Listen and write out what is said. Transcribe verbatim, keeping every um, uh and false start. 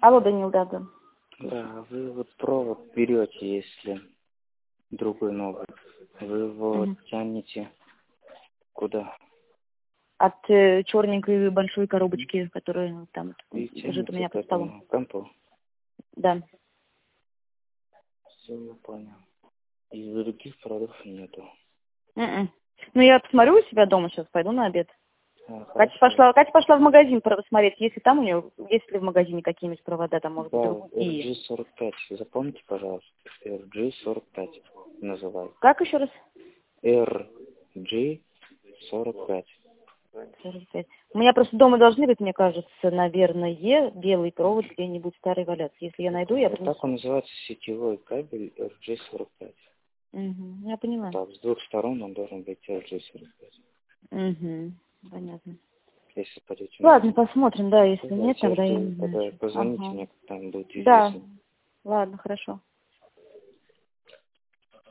Алло, Данил, да, да. Да, вы вот провод берете, если другой новый. Вы его Мгм. тянете куда? От э, черненькой большой коробочки, которая там И лежит у тянете меня к под столом. этому компу. Да. Все, я понял. И других проводов нету. М-м. Ну, я посмотрю у себя дома сейчас, пойду на обед. А, Катя хорошо. пошла, Катя пошла в магазин посмотреть, если там у нее, есть ли в магазине какие-нибудь провода, там, может быть, Да, эр другие. джи сорок пять. Запомните, пожалуйста. эр джи сорок пять называют. Как еще раз? эр джи сорок пять. сорок пять. У меня просто дома должны быть, мне кажется, наверное, белый провод где-нибудь старый валяться. Если я найду, я Вот принесу. так он называется, сетевой кабель эр джи сорок пять. Угу, я поняла. Так, с двух сторон он должен быть эр джи сорок пять. Угу, понятно. Если пойдете в Ладно, магазин. посмотрим, да, если нет, Давайте, я тогда я жду, не знаю. тогда что. позвоните Ага. мне, когда будет Да, известно. ладно, хорошо.